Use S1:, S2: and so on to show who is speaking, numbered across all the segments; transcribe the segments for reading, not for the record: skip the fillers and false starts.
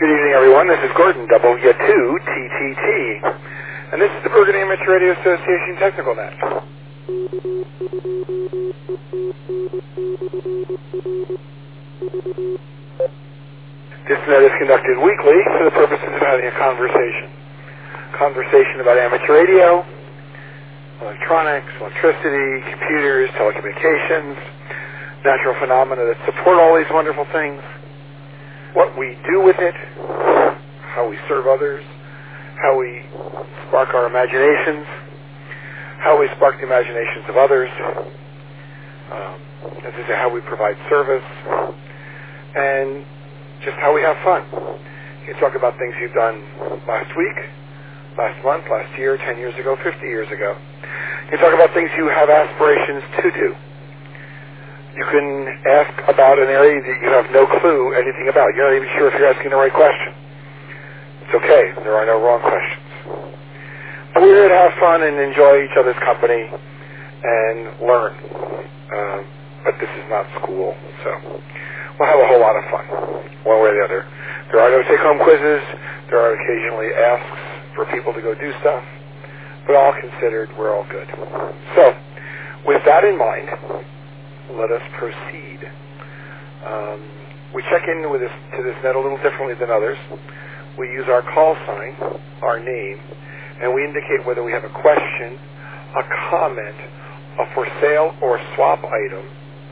S1: Good evening, everyone. This is Gordon, W2TTT, and this is the Bergen Amateur Radio Association Technical Net. This net is conducted weekly for the purposes of having a conversation about amateur radio, electronics, electricity, computers, telecommunications, natural phenomena that support all these wonderful things, what we do with it, how we serve others, how we spark our imaginations, how we spark the imaginations of others, as I say, how we provide service, and just how we have fun. You can talk about things you've done last week, last month, last year, 10 years ago, 50 years ago. You can talk about things you have aspirations to do. You can ask about an area that you have no clue anything about. You're not even sure if you're asking the right question. It's okay. There are no wrong questions. But we're here to have fun and enjoy each other's company and learn. But this is not school, so we'll have a whole lot of fun, one way or the other. There are no take-home quizzes. There are occasionally asks for people to go do stuff. But all considered, we're all good. So, with that in mind, let us proceed. We check in to this net a little differently than others. We use our call sign, our name, and we indicate whether we have a question, a comment, a for sale or swap item,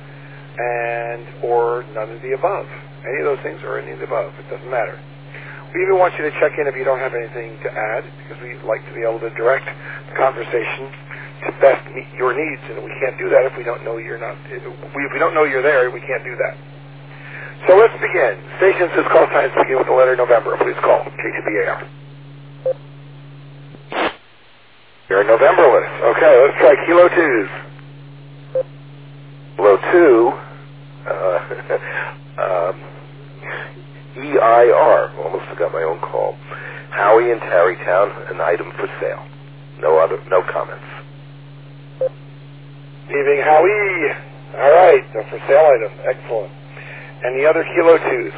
S1: or none of the above. Any of those things or any of the above. It doesn't matter. We even want you to check in if you don't have anything to add, because we like to be able to direct the conversation to best meet your needs, and we can't do that if we don't know you're not. If we don't know you're there, we can't do that. So let's begin. Station says call signs begin with the letter November. Please call K2BAR. You're Novemberless. Okay, let's try Kilo 2s. Kilo 2. EIR. Almost forgot my own call. Howie in Tarrytown, an item for sale. No comments. Evening, Howie. All right, a for sale item. Excellent. And the other Kilo 2s?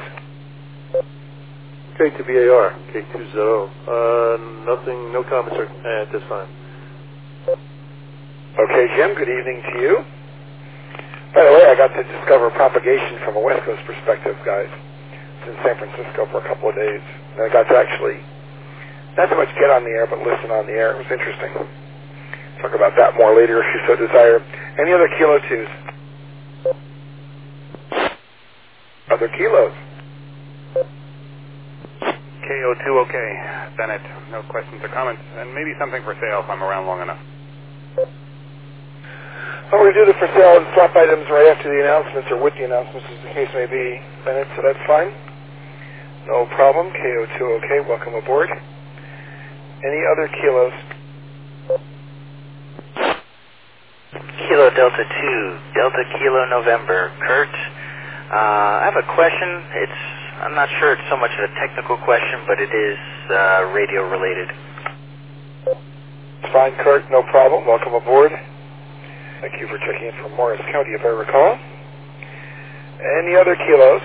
S2: K2BAR, K20. Nothing, no comments at this time.
S1: Okay, Jim, good evening to you. By the way, I got to discover propagation from a West Coast perspective, guys. I was in San Francisco for a couple of days. And I got to actually, not so much get on the air, but listen on the air. It was interesting. Talk about that more later if you so desire. Any other Kilo 2s? Other kilos?
S3: KO2 okay. Bennett, no questions or comments. And maybe something for sale if I'm around long enough.
S1: Well, we do the for sale and swap items right after the announcements or with the announcements as the case may be, Bennett, so that's fine. No problem. KO2 okay. Welcome aboard. Any other kilos?
S4: Kilo Delta 2, Delta Kilo November. Kurt, I have a question. I'm not sure it's so much of a technical question, but it is radio related.
S1: It's fine, Kurt. No problem. Welcome aboard. Thank you for checking in from Morris County, if I recall. Any other kilos?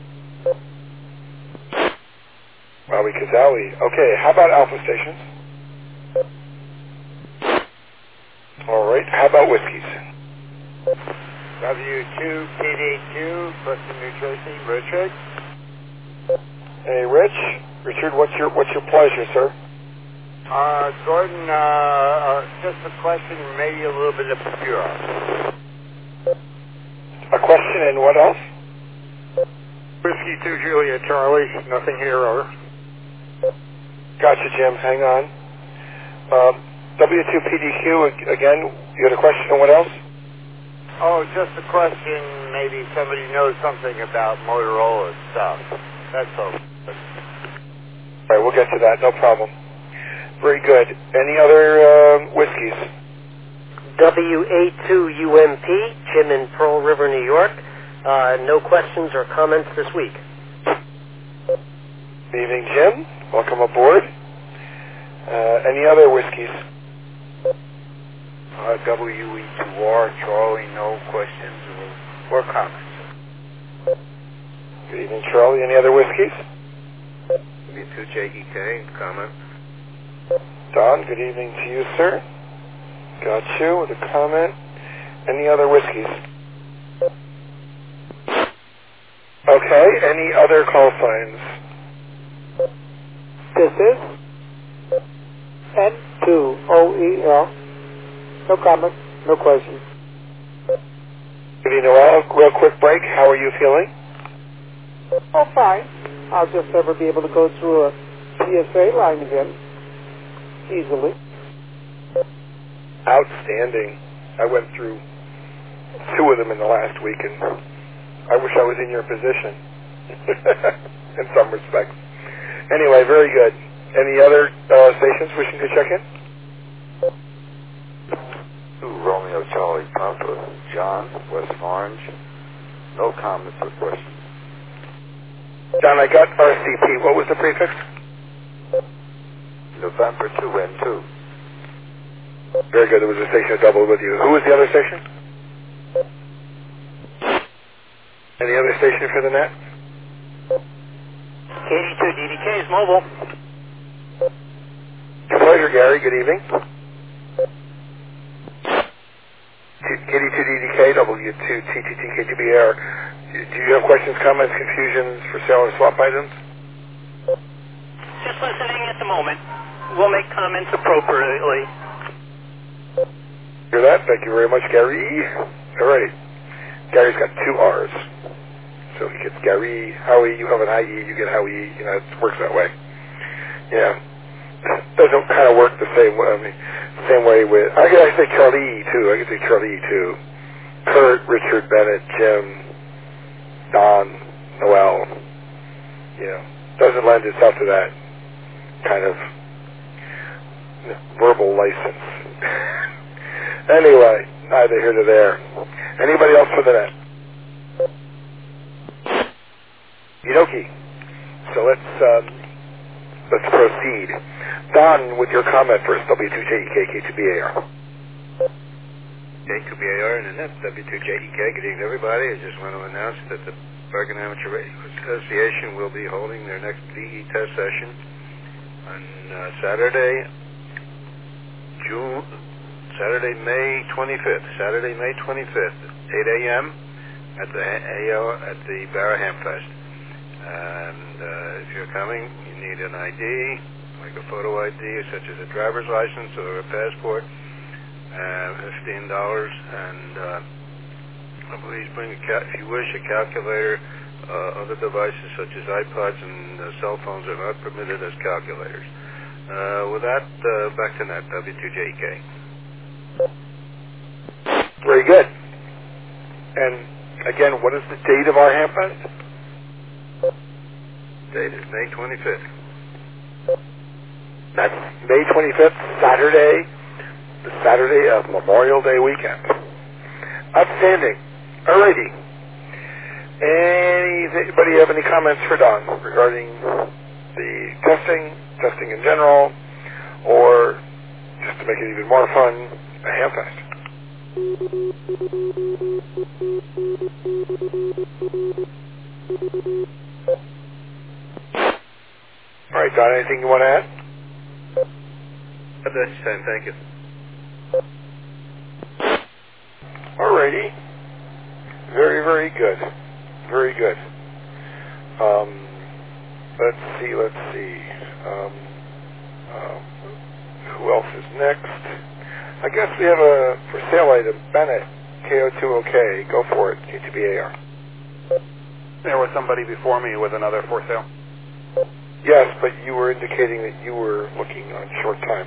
S1: Wowie Kazowie. Okay, how about Alpha stations? All right, how about whiskeys?
S5: W2PD2, Preston, New Jersey, Richard.
S1: Hey, Richard, what's your pleasure, sir?
S5: Gordon, just a question, maybe a little bit obscure.
S1: A question and what else?
S5: Whiskey 2 Juliet Charlie, nothing here, over.
S1: Gotcha, Jim. Hang on. W2PDQ, again, you had a question and what else?
S5: Oh, just a question, maybe somebody knows something about Motorola stuff. That's all.
S1: All right, we'll get to that, no problem. Very good. Any other whiskeys?
S6: WA2UMP, Jim in Pearl River, New York. No questions or comments this week.
S1: Good evening, Jim. Welcome aboard. Any other whiskeys?
S5: WE2R, Charlie, no questions or comments.
S1: Good evening, Charlie. Any other whiskeys?
S7: W2JEK, comment.
S1: Don, good evening to you, sir. Got you with a comment. Any other whiskeys? Okay, any other call signs?
S8: This is N2OEL. No comment, no questions.
S1: Good evening, Noel. Real quick break. How are you feeling?
S8: Oh, fine. I'll just never be able to go through a PSA line again easily.
S1: Outstanding. I went through 2 of them in the last week, and I wish I was in your position in some respects. Anyway, very good. Any other stations wishing to check in?
S7: Romeo Charlie Papa, John, West Orange. No comments or questions.
S1: John, I got RCP. What was the prefix?
S7: November 2N2.
S1: Very good. There was a station that doubled with you. Who was the other station? Any other station for the net?
S6: KD2DDK is mobile.
S1: Pleasure, Gary. Good evening. KD2DDK, W2TTTK2BR. Do you have questions, comments, confusions for sale or swap items?
S6: Just listening at the moment. We'll make comments appropriately.
S1: Hear that? Thank you very much, Gary. All right. Gary's got 2 R's. So he gets Gary, Howie, you have an IE, you get Howie, you know, it works that way. Yeah. Doesn't kind of work the same way, same way with, I can say Charlie too, I can say Charlie too. Kurt, Richard, Bennett, Jim, Don, Noel, you know, doesn't lend itself to that kind of verbal license. Anyway, neither here nor there. Anybody else for the net? Okie. So let's proceed. Don, with your comment first, W2JEK, K2BAR.
S7: K2BAR and the net, W2JEK. Good evening, everybody. I just want to announce that the Bergen Amateur Radio Association will be holding their next VE test session on Saturday, May 25th. Saturday, May 25th, 8 a.m. at the Barra Hamfest. And if you're coming, you need an ID, like a photo ID, such as a driver's license or a passport, $15, and please bring, if you wish, a calculator. Other devices such as iPods and cell phones are not permitted as calculators. With that, back to net, W2JK.
S1: Very good. And again, what is the date of our Hamfest?
S7: Date is May 25th.
S1: That's May 25th, Saturday, the Saturday of Memorial Day weekend. Outstanding. Alrighty. Anybody have any comments for Don regarding the testing in general, or just to make it even more fun, a Hamfest? All right, Don, anything you want to add?
S7: At this time, thank you.
S1: Alrighty. Very, very good. Very good. Let's see. Who else is next? I guess we have a for sale item, Bennett, KO2OK. Go for it, K2BAR.
S3: There was somebody before me with another for sale.
S1: Yes, but you were indicating that you were looking on short time.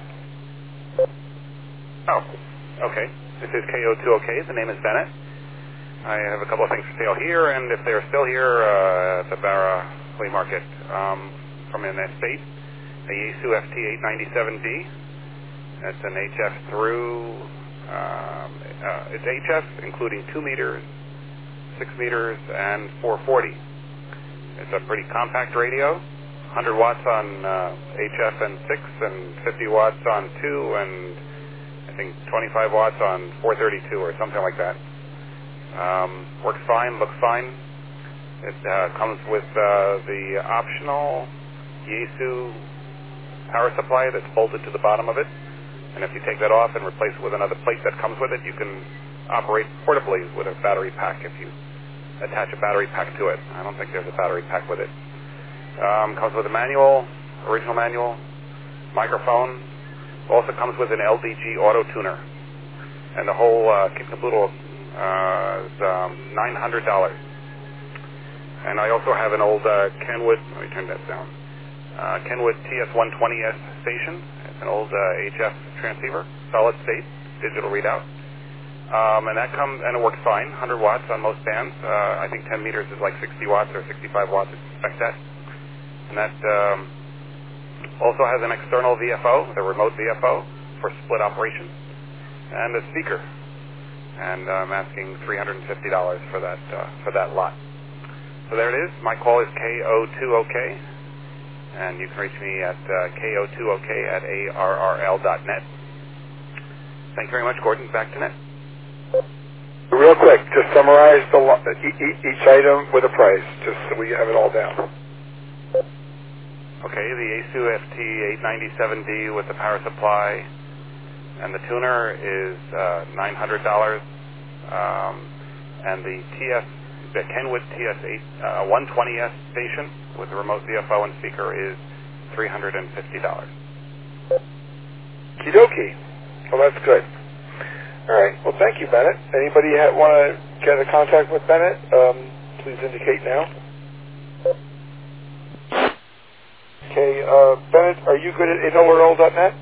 S3: Oh, okay. This is KO2OK. The name is Bennett. I have a couple of things for sale here, and if they're still here, at the Barra Flea Market, from an estate, a Yaesu FT897D. That's an HF through, it's HF, including 2 meters, 6 meters, and 440. It's a pretty compact radio, 100 watts on HF and 6, and 50 watts on 2, and I think 25 watts on 432 or something like that. Works fine, looks fine. It comes with the optional Yaesu power supply that's bolted to the bottom of it. And if you take that off and replace it with another plate that comes with it, you can operate portably with a battery pack if you attach a battery pack to it. I don't think there's a battery pack with it. Comes with a manual, original manual, microphone. Also comes with an LDG auto tuner. And the whole kit and caboodle is $900. And I also have an old Kenwood, let me turn that down, Kenwood TS120S station. It's an old HF transceiver, solid state, digital readout. And that comes, and it works fine, 100 watts on most bands. I think 10 meters is like 60 watts or 65 watts, expect that. And that also has an external VFO, the remote VFO, for split operation, and a speaker. And I'm asking $350 for that lot. So there it is. My call is KO2OK, and you can reach me at KO2OK@ARRL.net. Thank you very much, Gordon. Back to net.
S1: Real quick, just summarize each item with a price, just so we have it all down.
S3: Okay, the Yaesu FT897D with the power supply and the tuner is $900, and the Kenwood TS120S station with the remote VFO and speaker is $350.
S1: Okie-dokie. Well, that's good. All right. Well, thank you, Bennett. Anybody want to get in contact with Bennett? Please indicate now. Okay, Bennett, are you good at AWRL.net?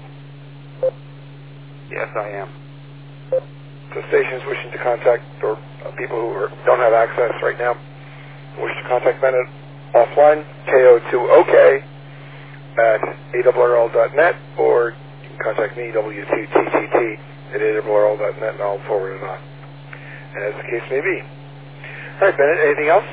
S3: Yes, I am.
S1: So stations wishing to contact, or people who don't have access right now, wish to contact Bennett offline, KO2OK at AWRL.net, or you can contact me, W2TTT, at AWRL.net, and I'll forward it on, as the case may be. All right, Bennett, anything else?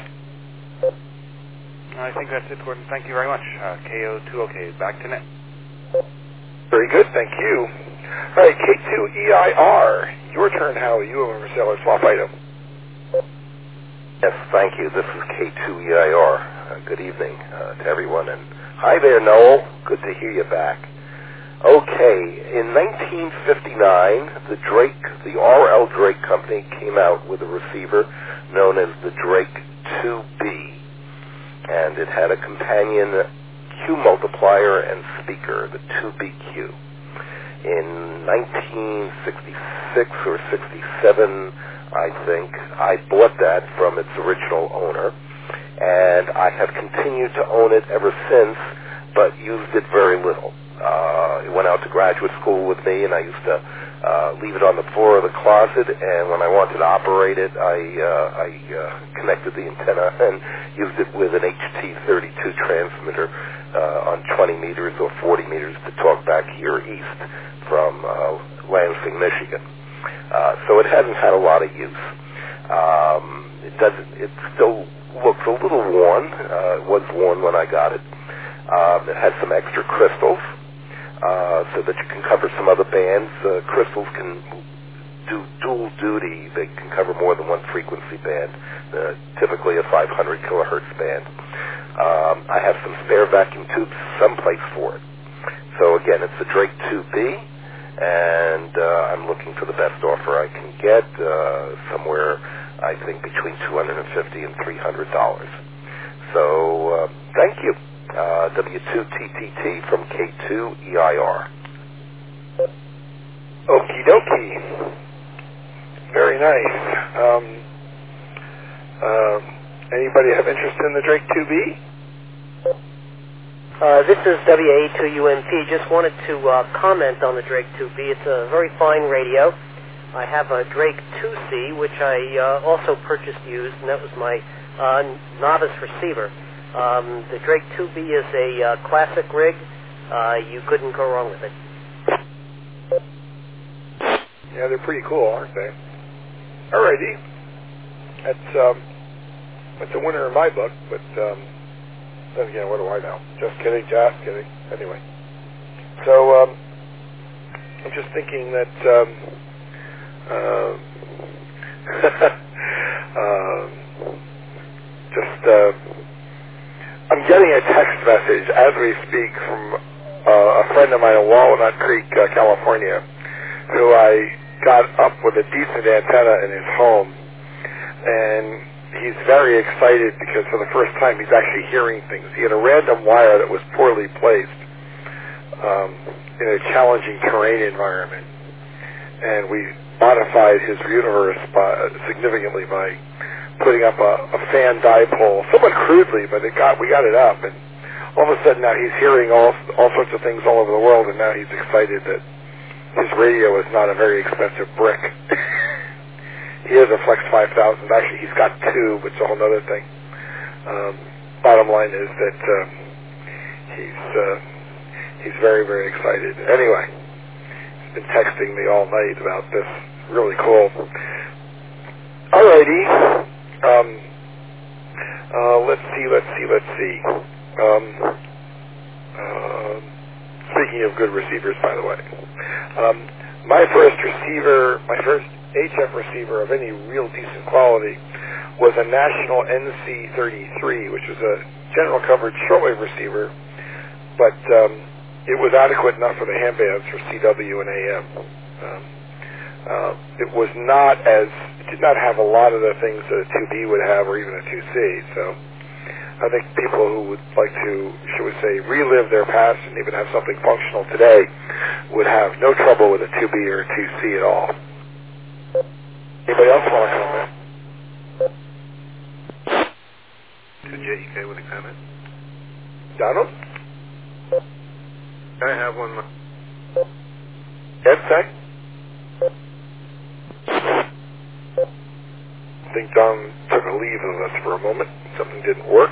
S3: I think that's it, Gordon. Thank you very much. KO2OK, back to net.
S1: Very good, thank you. All right, K2EIR, your turn, Howie. You have a seller swap item.
S9: Yes, thank you. This is K2EIR. Good evening to everyone. And hi there, Noel. Good to hear you back. Okay, in 1959, the R.L. Drake Company came out with a receiver known as the Drake 2B. And it had a companion Q multiplier and speaker, the 2BQ. In 1966 or 67, I think, I bought that from its original owner, and I have continued to own it ever since, but used it very little. It went out to graduate school with me, and I used to leave it on the floor of the closet, and when I wanted to operate it, I connected the antenna and used it with an HT32 transmitter on 20 meters or 40 meters to talk back here east from Lansing, Michigan. So it hasn't had a lot of use. It still looks a little worn. It was worn when I got it. It has some extra crystals, so that you can cover some other bands. Crystals can do dual duty. They can cover more than one frequency band, typically a 500 kilohertz band. I have some spare vacuum tubes someplace for it. So again, it's the Drake 2B, and I'm looking for the best offer I can get, somewhere, I think, between $250 and $300. So thank you. W2TTT from K2EIR.
S1: Okie dokie. Very nice. Anybody have interest in the Drake 2B?
S6: This is WA2UMP. Just wanted to comment on the Drake 2B. It's a very fine radio. I have a Drake 2C, which I also purchased used, and that was my novice receiver. The Drake 2B is a classic rig. You couldn't go wrong with it.
S1: Yeah, they're pretty cool, aren't they? Alrighty. That's a winner in my book, but then again, what do I know? Just kidding, Anyway. So, I'm just thinking that, I'm getting a text message as we speak from a friend of mine in Walnut Creek, California, who I got up with a decent antenna in his home, and he's very excited because for the first time he's actually hearing things. He had a random wire that was poorly placed in a challenging terrain environment, and we modified his universe significantly by putting up a fan dipole, somewhat crudely, but we got it up, and all of a sudden now he's hearing all sorts of things all over the world, and now he's excited that his radio is not a very expensive brick. He has a Flex 5000. Actually, he's got two, which is a whole other thing. Bottom line is that he's very, very excited. Anyway, he's been texting me all night about this. Really cool. Alrighty. Let's see. Speaking of good receivers, by the way, my first HF receiver of any real decent quality was a National NC33, which was a general coverage shortwave receiver, but it was adequate enough for the ham bands for CW and AM. It did not have a lot of the things that a 2B would have, or even a 2C, so I think people who would like to, shall we say, relive their past and even have something functional today would have no trouble with a 2B or a 2C at all. Anybody else want to comment?
S7: To JEK with a comment?
S1: Donald?
S7: I have one more.
S1: Ed, say? I think Don took a leave of us for a moment. Something didn't work.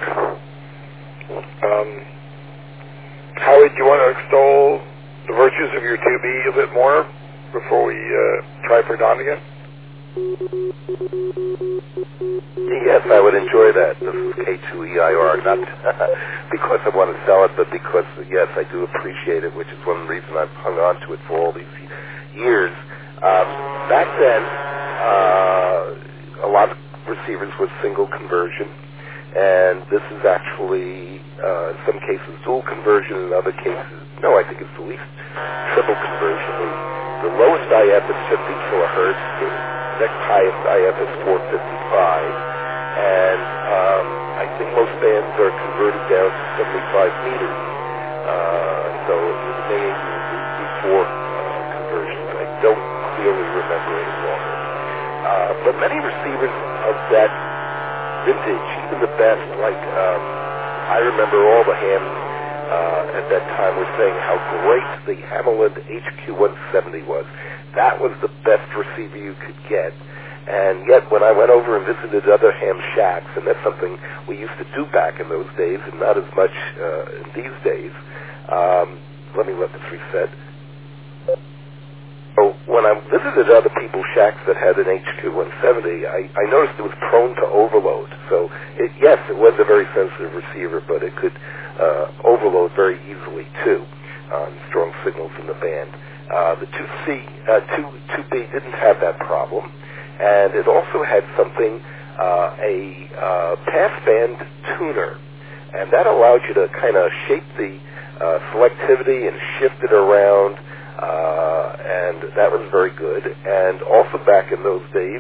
S1: Howie, do you want to extol the virtues of your 2B a bit more before we try for Don again?
S9: Yes, I would enjoy that. This is K2EIR, not because I want to sell it, but because, yes, I do appreciate it, which is one reason I've hung on to it for all these years. Back then, a lot of receivers was single conversion, and this is actually, in some cases, dual conversion, in other cases, no, I think it's the least triple conversion. The lowest IF is 50 kilohertz, the next highest IF is 455, and I think most bands are converted down to 75 meters, so it may be 4 conversions. I don't clearly remember any longer. But many receivers of that vintage, even the best, like I remember all the hams at that time were saying how great the Hammarlund HQ170 was. That was the best receiver you could get. And yet when I went over and visited other ham shacks, and that's something we used to do back in those days and not as much in these days, let me let this reset. So when I visited other people's shacks that had an HQ170, I noticed it was prone to overload. So, yes, it was a very sensitive receiver, but it could overload very easily, too, on strong signals in the band. The 2B didn't have that problem, and it also had something, a passband tuner, and that allowed you to kind of shape the selectivity and shift it around, and that was very good. And also back in those days,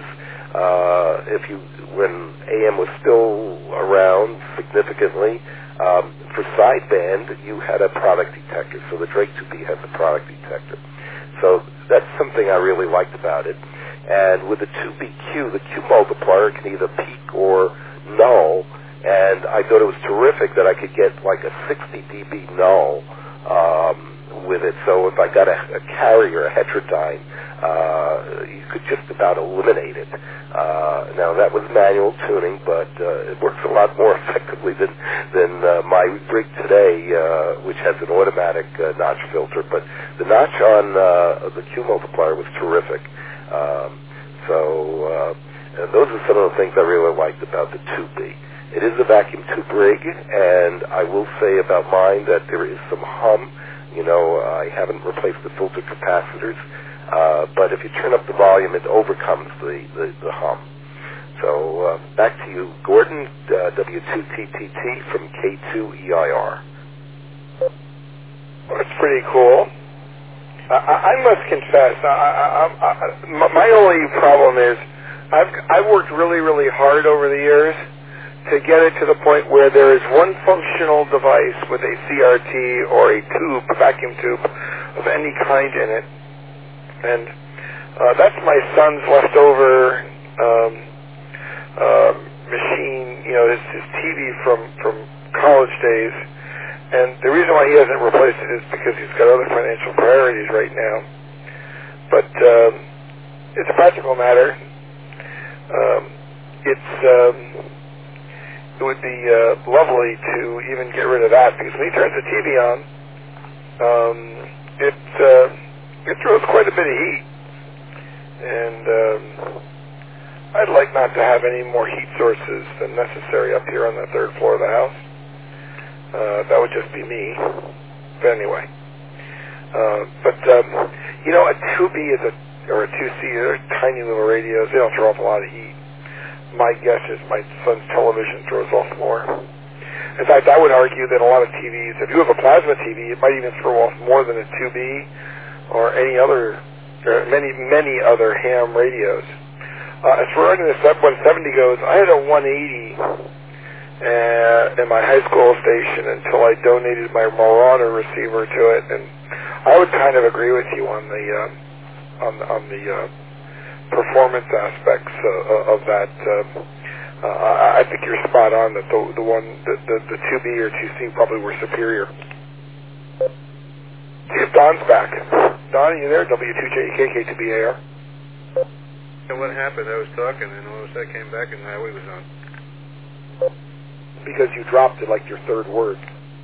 S9: when AM was still around significantly, for sideband, you had a product detector. So the Drake 2B has a product detector. So that's something I really liked about it. And with the 2BQ, the Q multiplier can either peak or null. And I thought it was terrific that I could get like a 60 dB null with it. So if I got a carrier, a heterodyne, you could just about eliminate it. Now that was manual tuning, but it works a lot more effectively than my rig today, which has an automatic notch filter. But the notch on the Q multiplier was terrific. Those are some of the things I really liked about the 2B. It is a vacuum tube rig, and I will say about mine that there is some hum. You know, I haven't replaced the filter capacitors, but if you turn up the volume, it overcomes the hum. So back to you, Gordon, W2TTT from K2EIR.
S1: Well, it's pretty cool. I must confess, my only problem is I've worked really, really hard over the years to get it to the point where there is one functional device with a CRT or a tube, a vacuum tube of any kind in it. And that's my son's leftover machine, his TV from college days. And the reason why he hasn't replaced it is because he's got other financial priorities right now. But it's a practical matter. It would be lovely to even get rid of that, because when he turns the TV on, it throws quite a bit of heat. And I'd like not to have any more heat sources than necessary up here on the third floor of the house. That would just be me. But anyway. A 2B or a 2C, they're tiny little radios. They don't throw off a lot of heat. My guess is my son's television throws off more. In fact, I would argue that a lot of TVs, if you have a plasma TV, it might even throw off more than a 2B or any other, or many other ham radios. As for running the Sub 170 goes, I had a 180 in my high school station until I donated my Marauder receiver to it, and I would kind of agree with you on the performance aspects of that. I think you're spot on that the 2B or 2C probably were superior. See if Don's back. Don, are you there? W2JKK2BAR.
S7: And what happened? I was talking, and all of a sudden I came back, and Howie was on.
S1: Because you dropped it like your third word.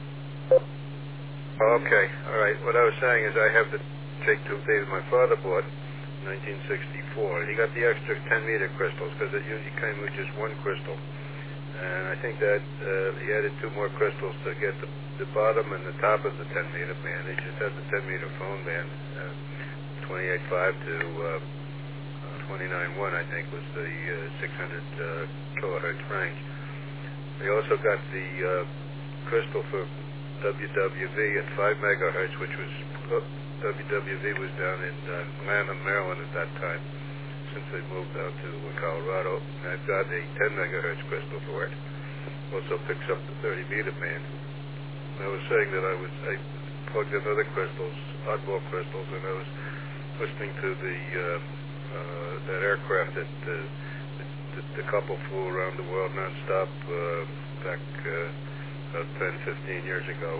S7: Okay, all right. What I was saying is I have the Take 2B that my father bought in 1964. He got the extra 10-meter crystals because it usually came with just one crystal. And I think that he added two more crystals to get the bottom and the top of the 10-meter band. He just had the 10-meter phone band, 28.5 to 29.1, I think, was the 600 kilohertz range. He also got the crystal for WWV at 5 megahertz, which was WWV was down in Lanham, Maryland at that time, since they moved out to Colorado. And I've got a 10 megahertz crystal for it. Also picks up the 30-meter band. And I was saying that I plugged in other crystals, oddball crystals, and I was listening to that aircraft that the couple flew around the world nonstop back about 10, 15 years ago.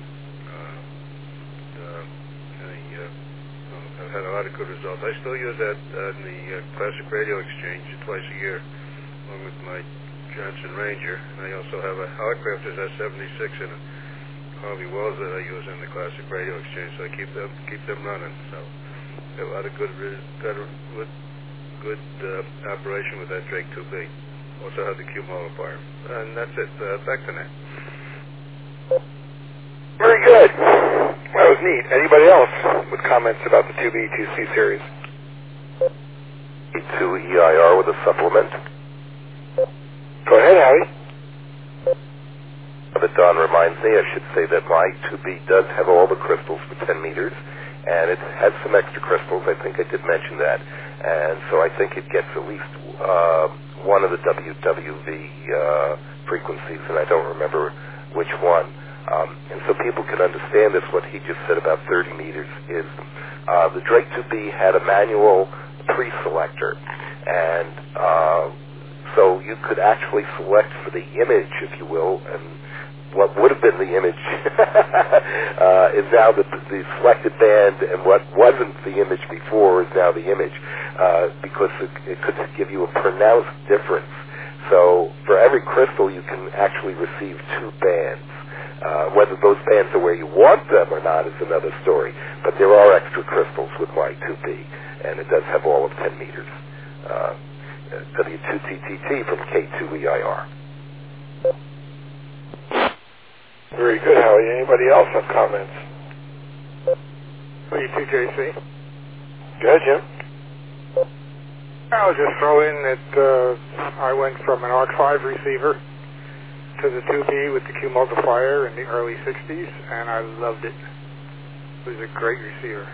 S7: I've had a lot of good results. I still use that on the Classic Radio Exchange twice a year, along with my Johnson Ranger. And I also have a Holocrafters S76 and a Harvey Wells that I use in the Classic Radio Exchange, so I keep them running. So a lot of good operation with that Drake 2B. Also have the Q multiplier. And that's it. Back to Nick.
S1: Very good. That was neat. Anybody else with comments about the 2B, 2C series?
S9: K2EIR with a supplement.
S1: Go ahead, Howie.
S9: That Don reminds me, I should say that my 2B does have all the crystals for 10 meters, and it has some extra crystals. I think I did mention that. And so I think it gets at least one of the WWV frequencies, and I don't remember which one. And so people can understand this, what he just said about 30 meters is the Drake 2B had a manual pre-selector, and so you could actually select for the image, if you will, and what would have been the image is now the selected band, and what wasn't the image before is now the image, because it could give you a pronounced difference. So for every crystal, you can actually receive two bands. Whether those bands are where you want them or not is another story, but there are extra crystals with my 2B, and it does have all of 10 meters. W2TTT from K2EIR.
S1: Very good, Howie. Anybody else have comments? W2JC. Go ahead, Jim. I'll just throw in that I went from an ARC-V receiver to the 2B with the Q multiplier in the early 60s, and I loved it. It was a great receiver.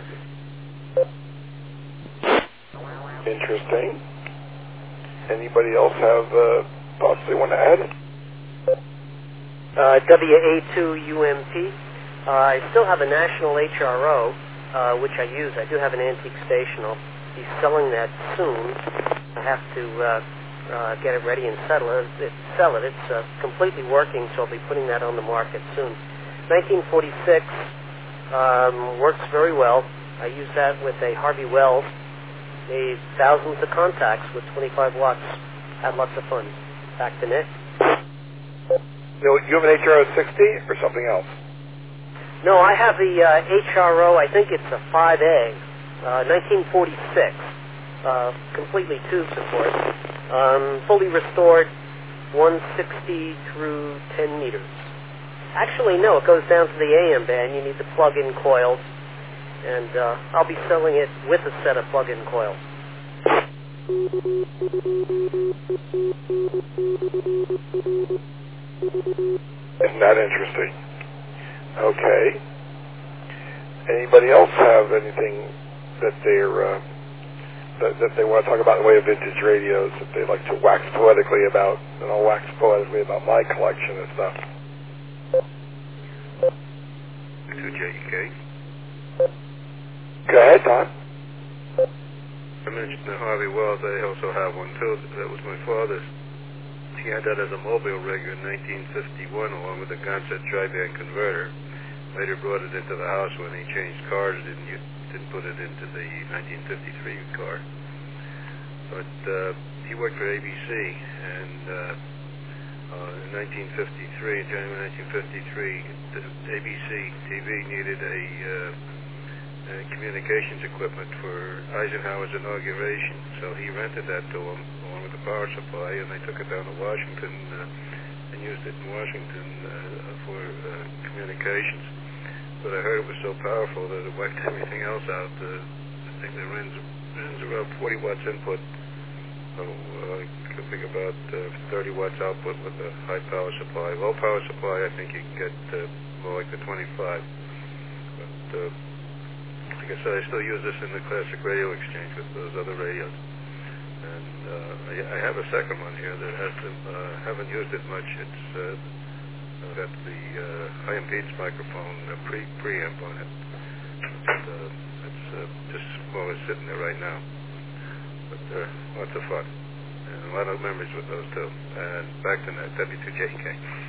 S9: Interesting. Anybody else have thoughts they want to add?
S6: WA2UMP. I still have a national HRO, which I use. I do have an antique station. I'll be selling that soon. I have to get it ready and sell it. It's completely working, so I'll be putting that on the market soon. 1946 works very well. I use that with a Harvey Wells. Made thousands of contacts with 25 watts. Had lots of fun. Back to Nick.
S1: No, you have an HRO 60 or something else?
S6: No, I have the HRO, I think it's a 5A, 1946, completely tubed, of course, fully restored, 160 through 10 meters. Actually, no, it goes down to the AM band. You need the plug-in coils, and I'll be selling it with a set of plug-in coils.
S9: Isn't that interesting? Okay. Anybody else have anything that they're that they want to talk about in the way of vintage radios that they like to wax poetically about? And I'll wax poetically about my collection and stuff.
S7: 2JK.
S9: Go ahead, Don.
S7: I mentioned the Harvey Wells. I also have one too. That was my father's. He had that as a mobile rigger in 1951 along with a Gonset tri-band converter. Later brought it into the house when he changed cars. Didn't put it into the 1953 car. But he worked for ABC, and in 1953, in January 1953, the ABC TV needed a communications equipment for Eisenhower's inauguration. So he rented that to him along with the power supply, and they took it down to Washington and used it in Washington for communications. But I heard it was so powerful that it wiped everything else out. I think the runs around 40 watts input. So I could think about 30 watts output with a high power supply. Low power supply, I think you can get more like the 25. But like I said, I still use this in the classic radio exchange with those other radios. And I have a second one here that haven't used it much. It's got the high impedance microphone preamp on it. It's just more or less sitting there right now. But lots of fun. And a lot of memories with those too. And back to that, W2JK.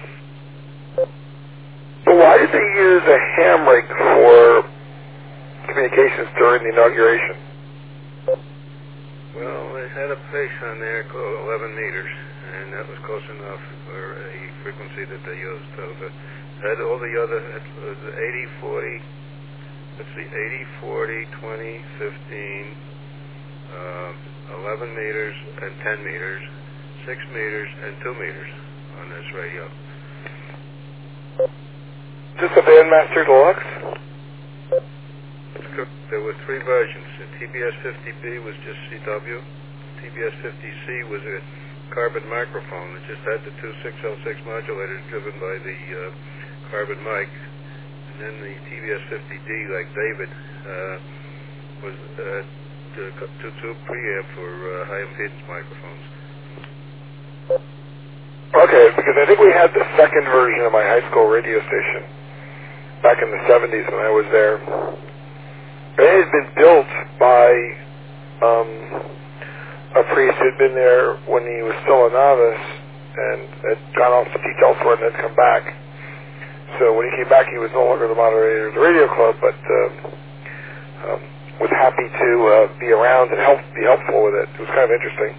S9: So why did they use a ham rig for communications during the inauguration?
S7: Well, they had a base on there called 11 meters, and that was close enough for a frequency that they used. So had all the other, the 80, 40, let's see, 80, 40, 20, 15, 11 meters and 10 meters, 6 meters and 2 meters on this radio.
S9: Is this a Bandmaster Deluxe?
S7: There were three versions. The TBS 50B was just CW. TBS 50C was a carbon microphone. It just had the two 6L6 modulators driven by the carbon mic. And then the TBS 50D, like David, was two preamp for high impedance microphones.
S9: Okay, because I think we had the second version of my high school radio station back in the 70s when I was there. It had been built by a priest who had been there when he was still a novice and had gone off to teach elsewhere and then come back. So when he came back, he was no longer the moderator of the radio club, but was happy to be around and be helpful with it. It was kind of interesting.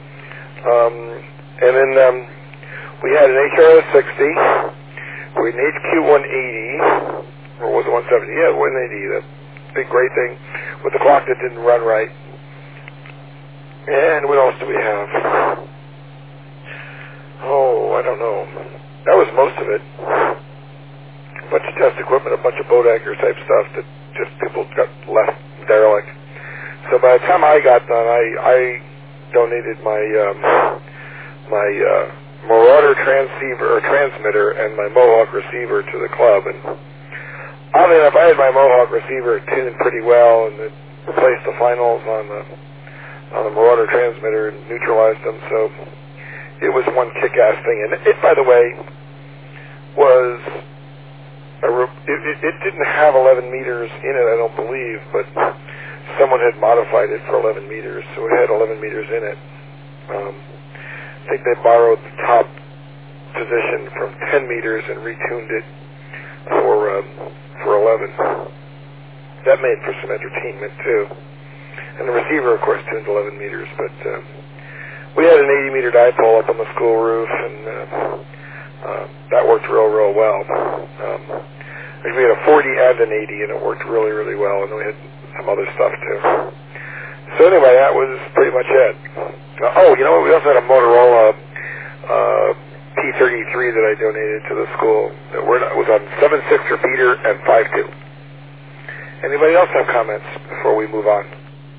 S9: And then we had an HRO 60, we had an HQ 180, or was it 170? Yeah, 180, the big gray thing with the clock that didn't run right. And what else do we have? Oh, I don't know. That was most of it. A bunch of test equipment, a bunch of boat anchor type stuff that just people got left derelict. So by the time I got done, I
S1: donated my Marauder transmitter and my Mohawk receiver to the club, and oddly enough, I had my Mohawk receiver tuned pretty well, and it replaced the finals on the Marauder transmitter and neutralized them. So it was one kick-ass thing, and it, by the way, was it didn't have 11 meters in it, I don't believe, but someone had modified it for 11 meters, so it had 11 meters in it. I think they borrowed the top position from 10 meters and retuned it for 11. That made for some entertainment too. And the receiver, of course, tuned 11 meters, but we had an 80-meter dipole up on the school roof, and that worked real well. We had a 40 and an 80, and it worked really, really well, and we had some other stuff too. So anyway, that was pretty much it. Oh, you know what? We also had a Motorola P33 that I donated to the school. That was on 7.6 repeater and 5.2. Anybody else have comments before we move on?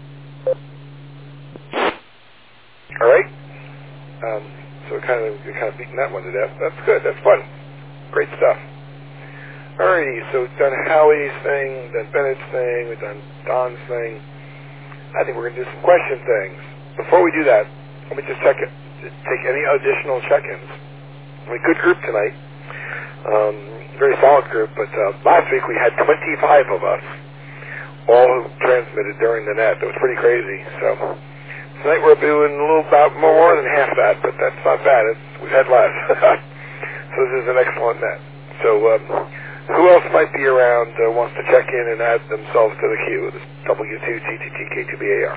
S1: All right. So we're kind of beating that one to death. That's good. That's fun. Great stuff. Alrighty, so we've done Howie's thing, we've done Bennett's thing, we've done Don's thing. I think we're going to do some question things. Before we do that, let me just take any additional check-ins. We had a good group tonight. Very solid group, but last week we had 25 of us, all who transmitted during the net. That was pretty crazy. So tonight we're doing a little about more than half that, but that's not bad. We've had less. So this is an excellent net. So who else might be around wants to check in and add themselves to the queue? This W2TTTK2BAR.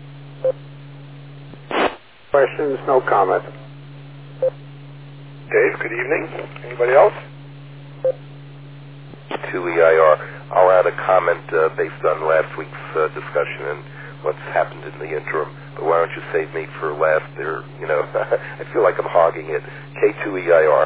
S8: Questions, no comment.
S1: Dave, good evening. Anybody else?
S9: 2EIR. I'll add a comment based on last week's discussion and what's happened in the interim. But why don't you save me for last there? I feel like I'm hogging it. K2EIR.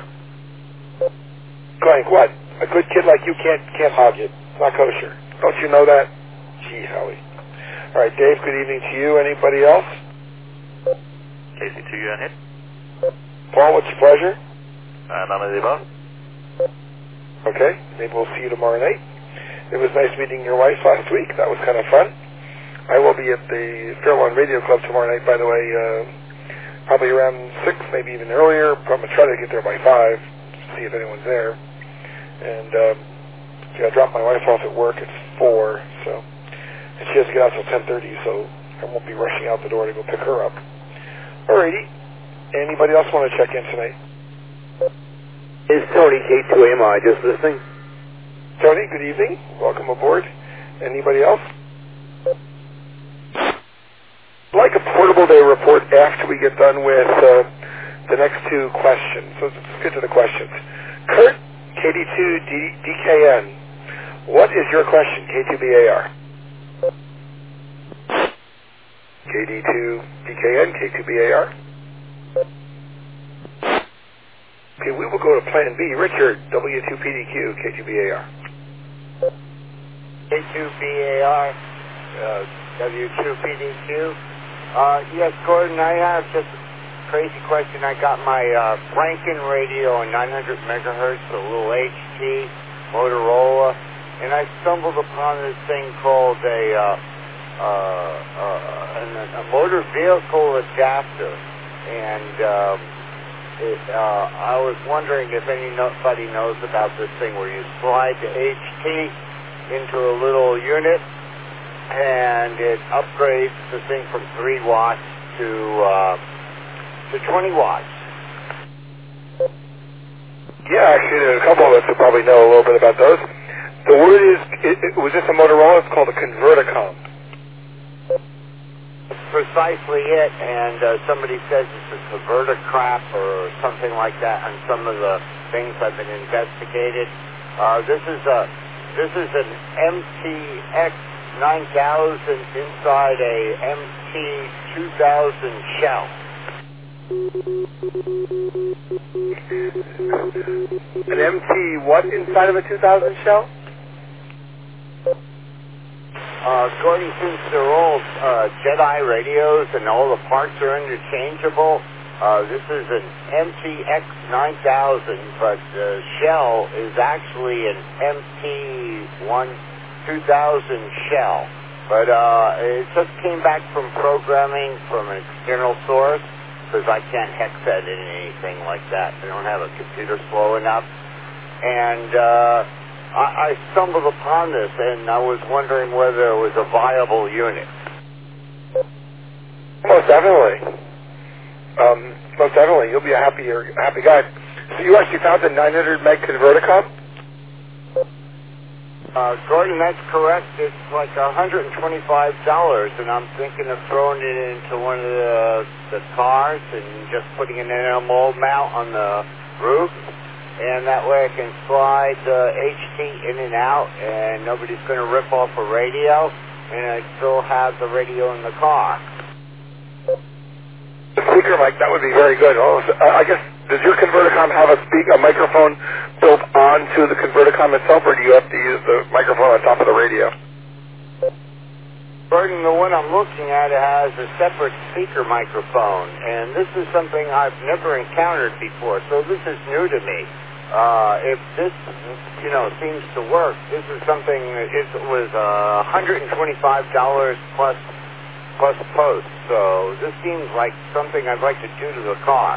S1: Going what? A good kid like you can't hog it. It's not kosher. Don't you know that? Gee, Howie. All right, Dave, good evening to you. Anybody else?
S2: KC2, you on hit?
S1: Paul, what's your pleasure?
S2: None of the above.
S1: Okay, maybe we'll see you tomorrow night. It was nice meeting your wife last week. That was kind of fun. I will be at the Fairlawn Radio Club tomorrow night, by the way, probably around 6, maybe even earlier. I'm going to try to get there by 5, see if anyone's there. And I dropped my wife off at work at 4, and she has to get out till 10:30, so I won't be rushing out the door to go pick her up. Alrighty. Anybody else want to check in tonight?
S10: Is Tony, K2AMI, just listening?
S1: Tony, good evening. Welcome aboard. Anybody else? I'd like a portable day report after we get done with the next two questions. So let's get to the questions. Kurt, KD2DKN, what is your question, K2BAR? KD2DKN, K2BAR? Okay, we will go to Plan B. Richard, W2PDQ, K2BAR.
S5: K2BAR, W2PDQ. Yes, Gordon, I have just a crazy question. I got my Franken radio on 900 megahertz, a little HT Motorola, and I stumbled upon this thing called a motor vehicle adapter, and I was wondering if anybody knows about this thing where you slide the HT into a little unit and it upgrades the thing from 3 watts to 20 watts.
S1: Yeah, actually there's a couple of us who probably know a little bit about those. The word is, was this a Motorola? It's called a Converticom.
S5: Precisely it, and somebody says it's a Converticrap or something like that on some of the things I've been investigated. This is an MTX 9000 inside a MT2000 shell.
S1: An MT what inside of a 2000 shell?
S5: Gordon, since they're all Jedi radios and all the parts are interchangeable, this is an MTX 9000, but the shell is actually an MT-2000 shell. But it just came back from programming from an external source, because I can't hex edit anything like that. I don't have a computer slow enough. And I stumbled upon this, and I was wondering whether it was a viable unit.
S1: Most definitely. Most definitely. You'll be a happy guy. So you actually found a 900 meg Converticom?
S5: Gordon, that's correct. It's like $125, and I'm thinking of throwing it into one of the cars and just putting an NMO mount on the roof. And that way I can slide HT in and out, and nobody's going to rip off a radio, and I still have the radio in the car.
S1: The speaker mic, that would be very good. I guess, does your Converticom have a microphone built onto the Converticom itself, or do you have to use the microphone on top of the radio?
S5: Gordon, the one I'm looking at has a separate speaker microphone, and this is something I've never encountered before, so this is new to me. If this, seems to work, this is something that it was $125 plus post, so this seems like something I'd like to do to the car.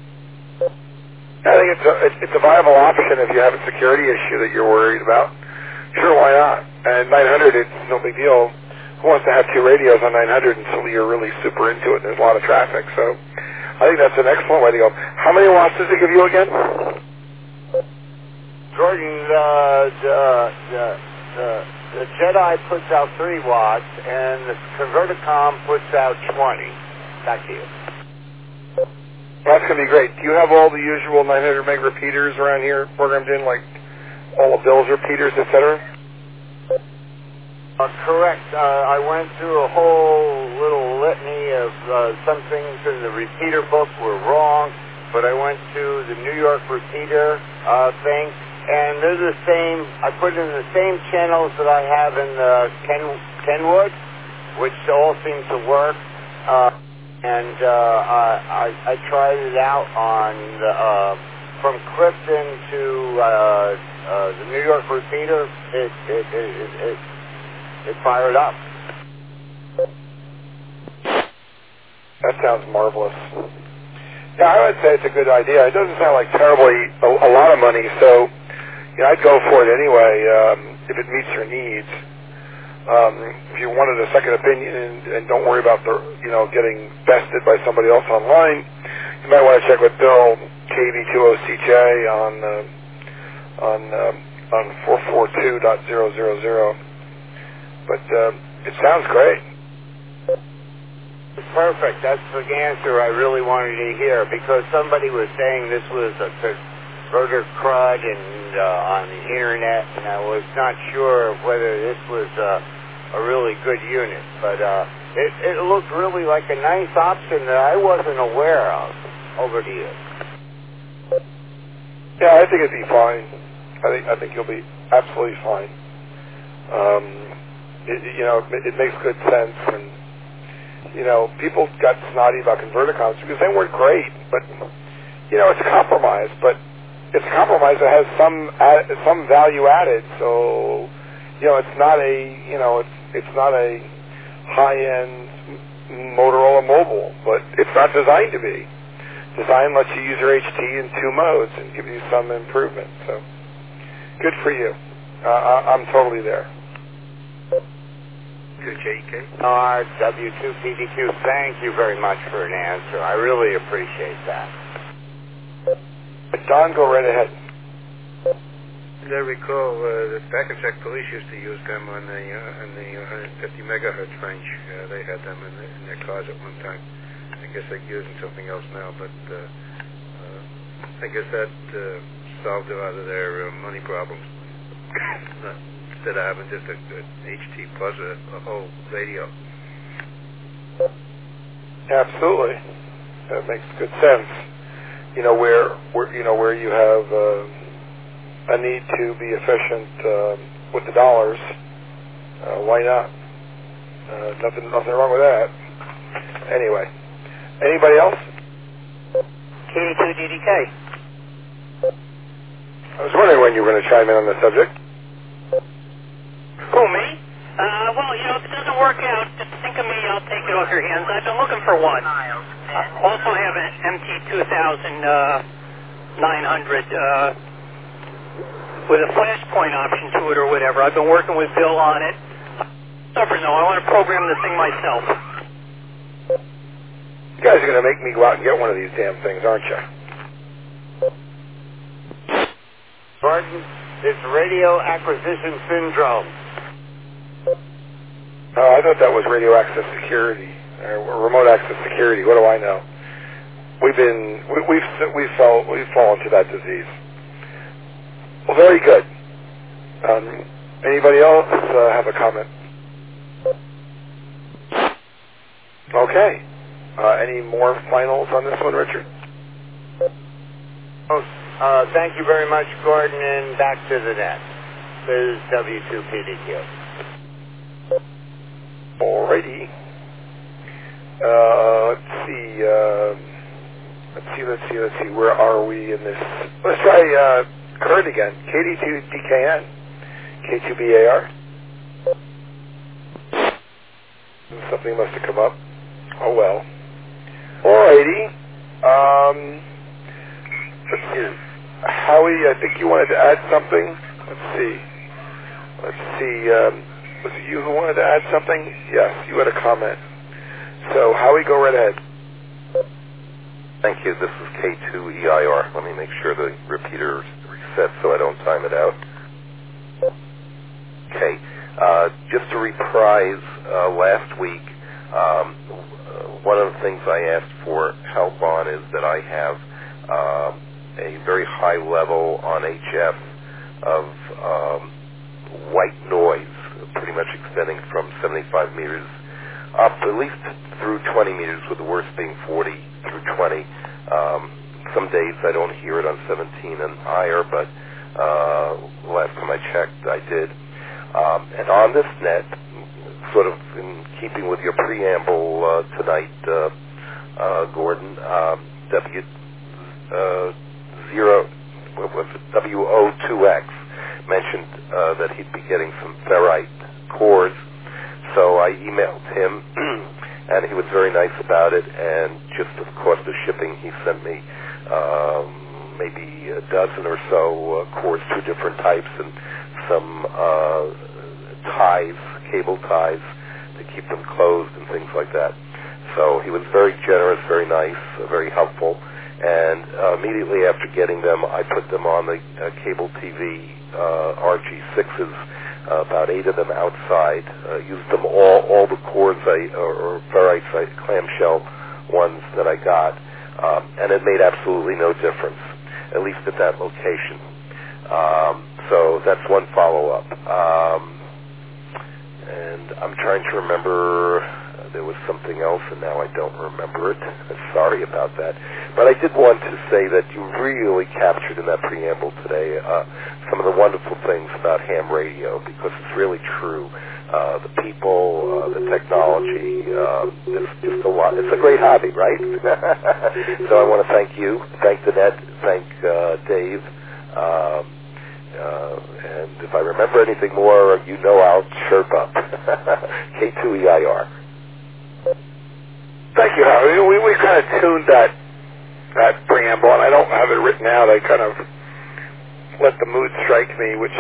S1: I think it's a viable option if you have a security issue that you're worried about. Sure, why not? And 900, it's no big deal. Who wants to have two radios on 900 until you're really super into it and there's a lot of traffic? So I think that's an excellent way to go. How many watts does it give you again?
S5: Gordon, the Jedi puts out 3 watts, and the Converticom puts out 20. Back to you.
S1: That's going to be great. Do you have all the usual 900 meg repeaters around here programmed in, like all of Bill's repeaters, etc.?
S5: Correct. I went through a whole little litany of some things in the repeater book were wrong, but I went to the New York repeater thing, and they're the same. I put in the same channels that I have in the Kenwood, which all seem to work. And I tried it out on from Clifton to the New York repeater. It fired up.
S1: That sounds marvelous. Yeah, I would say it's a good idea. It doesn't sound like terribly a lot of money, so I'd go for it anyway if it meets your needs. If you wanted a second opinion and don't worry about getting bested by somebody else online, you might want to check with Bill KV20CJ on 442.000. But it sounds great.
S5: Perfect. That's the answer I really wanted to hear, because somebody was saying this was a converter crud and on the internet, and I was not sure whether this was a really good unit. But it looked really like a nice option that I wasn't aware of. Over to you.
S1: Yeah, I think it'd be fine. I think you'll be absolutely fine. It makes good sense, and people got snotty about Converticoms because they weren't great, but it's a compromise. But it's a compromise that has some value added. So it's not a high-end Motorola mobile, but it's not designed to be. Design lets you use your HT in 2 modes and give you some improvement. So good for you. I'm totally there.
S5: RW2PDQ, thank you very much for an answer. I really appreciate that.
S1: Don, go right ahead.
S7: As I recall, the Hackensack police used to use them on the 150 megahertz range. They had them in their cars at one time. I guess they're using something else now, but I guess that solved a lot of their money problems. Instead of having just a HT plus a whole radio.
S1: Absolutely, that makes good sense. Where you have a need to be efficient with the dollars, why not? Nothing wrong with that. Anyway, anybody else?
S6: KD2DDK.
S1: I was wondering when you were going to chime in on the subject.
S6: Who, me? Well, if it doesn't work out, just think of me. I'll take it off your hands. I've been looking for one. Also have an MT2900 with a flashpoint option to it or whatever. I've been working with Bill on it. I want to program the thing myself.
S1: You guys are going to make me go out and get one of these damn things, aren't you?
S5: Gordon, it's radio acquisition syndrome.
S1: Oh, I thought that was radio access security, or remote access security. What do I know? We've fallen to that disease. Well, very good. Anybody else have a comment? Okay. Any more finals on this one, Richard?
S5: Thank you very much, Gordon, and back to the net. This is W2PDQ.
S1: Alrighty. Let's see. Where are we in this? Let's try Kurt again. KD2DKN. K2BAR. Something must have come up. Oh well. Alrighty. Let's see. Howie, I think you wanted to add something. Let's see. Was it you who wanted to add something? Yes, you had a comment. So, Howie, go right ahead.
S9: Thank you. This is K2EIR. Let me make sure the repeater is reset so I don't time it out. Okay. Just to reprise last week, one of the things I asked for help on is that I have a very high level on HF of white noise, pretty much extending from 75 meters up at least through 20 meters, with the worst being 40 through 20. Some days I don't hear it on 17 and higher, but last time I checked, I did. And on this net, sort of in keeping with your preamble tonight, Gordon, WO2X mentioned that he'd be getting some ferrite cores. So I emailed him, and he was very nice about it. And just, of course, the shipping, he sent me maybe a dozen or so cores, 2 different types, and some ties, cable ties, to keep them closed and things like that. So he was very generous, very nice, very helpful. And immediately after getting them, I put them on the cable TV RG6s, about 8 of them outside. Used them all the cores or ferrite clamshell ones that I got, and it made absolutely no difference, at least at that location. So that's one follow-up. And I'm trying to remember. There was something else, and now I don't remember it. Sorry about that. But I did want to say that you really captured in that preamble today some of the wonderful things about ham radio, because it's really true. The people, the technology, it's just a lot. It's a great hobby, right? So I want to thank you, thank the net, thank Dave. And if I remember anything more, I'll chirp up. K2EIR.
S1: Thank you, Howard. We kind of tuned that preamble, and I don't have it written out. I kind of let the mood strike me, which,